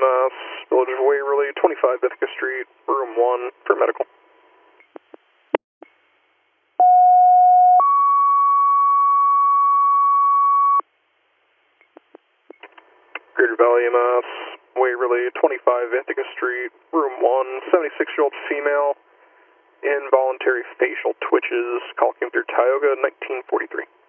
EMS, Village of Waverly, 25 Ithaca Street, room 1 for medical. Greater Valley EMS, Waverly, 25 Ithaca Street, room 1, 76-year-old female, involuntary facial twitches, call came through Tioga, 1943.